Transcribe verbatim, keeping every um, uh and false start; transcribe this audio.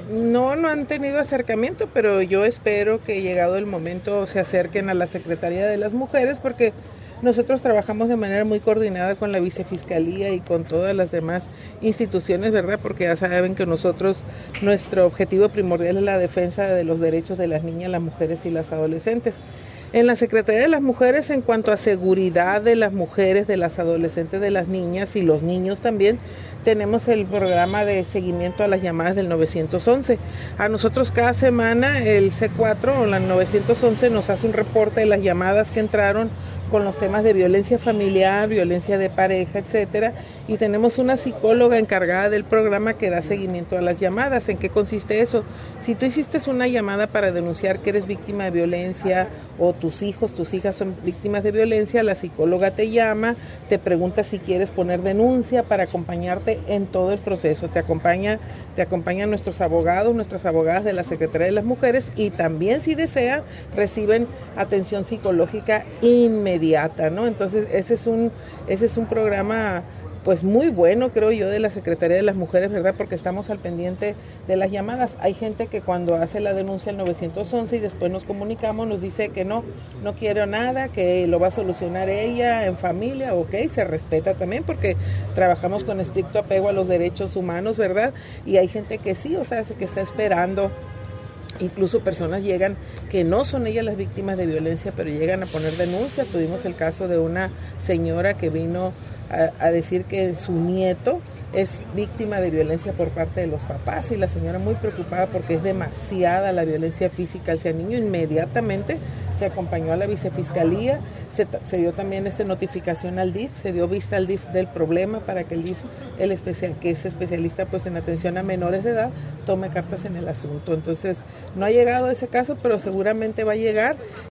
No, no han tenido acercamiento, pero yo espero que llegado el momento se acerquen a la Secretaría de las Mujeres, porque nosotros trabajamos de manera muy coordinada con la Vicefiscalía y con todas las demás instituciones, ¿verdad? Porque ya saben que nosotros, nuestro objetivo primordial es la defensa de los derechos de las niñas, las mujeres y las adolescentes. En la Secretaría de las Mujeres, en cuanto a seguridad de las mujeres, de las adolescentes, de las niñas y los niños también, tenemos el programa de seguimiento a las llamadas del nueve once. A nosotros cada semana el C cuatro o la nueve once nos hace un reporte de las llamadas que entraron con los temas de violencia familiar, violencia de pareja, etcétera, y tenemos una psicóloga encargada del programa que da seguimiento a las llamadas. ¿En qué consiste eso? Si tú hiciste una llamada para denunciar que eres víctima de violencia o tus hijos, tus hijas son víctimas de violencia, la psicóloga te llama, te pregunta si quieres poner denuncia para acompañarte en todo el proceso. Te acompaña, te acompañan nuestros abogados, nuestras abogadas de la Secretaría de las Mujeres, y también, si desean, reciben atención psicológica inmediata, ¿no? Entonces, ese es un, ese es un programa pues muy bueno, creo yo, de la Secretaría de las Mujeres, ¿verdad? Porque estamos al pendiente de las llamadas. Hay gente que cuando hace la denuncia al nueve once y después nos comunicamos, nos dice que no, no quiere nada, que lo va a solucionar ella en familia, ok, se respeta también porque trabajamos con estricto apego a los derechos humanos, ¿verdad? Y hay gente que sí, o sea, que está esperando. Incluso personas llegan que no son ellas las víctimas de violencia, pero llegan a poner denuncia. Tuvimos el caso de una señora que vino a, a decir que su nieto es víctima de violencia por parte de los papás, y la señora muy preocupada porque es demasiada la violencia física hacia el niño. Inmediatamente se acompañó a la Vicefiscalía, se, se dio también esta notificación al D I F, se dio vista al D I F del problema para que el D I F, el especial, que es especialista pues en atención a menores de edad, tome cartas en el asunto. Entonces no ha llegado ese caso, pero seguramente va a llegar.